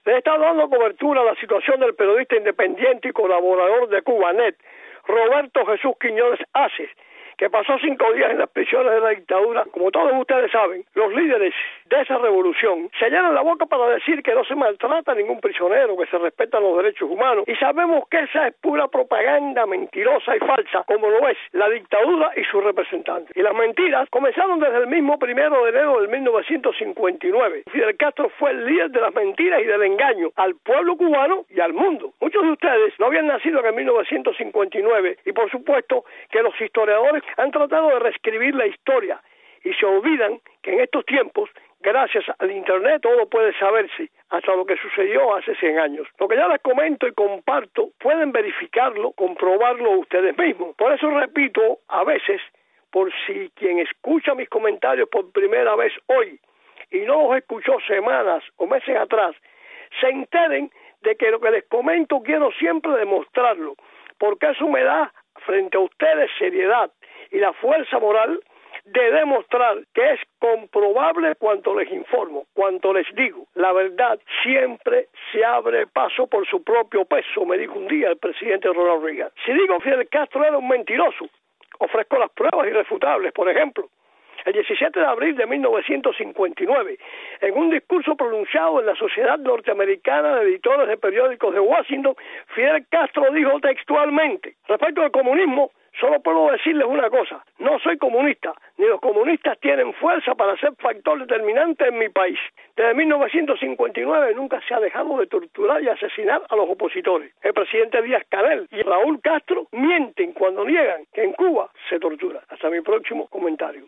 Le he estado dando cobertura a la situación del periodista independiente y colaborador de Cubanet, Roberto Jesús Quiñones Aces, que pasó 5 días en las prisiones de la dictadura. Como todos ustedes saben, los líderes de esa revolución se llenan la boca para decir que no se maltrata a ningún prisionero, que se respetan los derechos humanos, y sabemos que esa es pura propaganda mentirosa y falsa, como lo es la dictadura y sus representantes. Y las mentiras comenzaron desde el mismo 1 de enero de 1959. Fidel Castro fue el líder de las mentiras y del engaño al pueblo cubano y al mundo. Muchos de ustedes no habían nacido en 1959 y por supuesto que los historiadores han tratado de reescribir la historia y se olvidan que en estos tiempos, gracias al Internet, todo puede saberse, hasta lo que sucedió hace 100 años. Lo que ya les comento y comparto, pueden verificarlo, comprobarlo ustedes mismos. Por eso repito, a veces, por si quien escucha mis comentarios por primera vez hoy y no los escuchó semanas o meses atrás, se enteren de que lo que les comento quiero siempre demostrarlo, porque eso me da frente a ustedes seriedad y la fuerza moral de demostrar que es comprobable cuanto les informo, cuanto les digo. La verdad siempre se abre paso por su propio peso, me dijo un día el presidente Ronald Reagan. Si digo que Fidel Castro era un mentiroso, ofrezco las pruebas irrefutables. Por ejemplo, el 17 de abril de 1959, en un discurso pronunciado en la Sociedad Norteamericana de Editores de Periódicos de Washington, Fidel Castro dijo textualmente: respecto al comunismo, solo puedo decirles una cosa: no soy comunista, ni los comunistas tienen fuerza para ser factor determinante en mi país. Desde 1959 nunca se ha dejado de torturar y asesinar a los opositores. El presidente Díaz-Canel y Raúl Castro mienten cuando niegan que en Cuba se tortura. Hasta mi próximo comentario.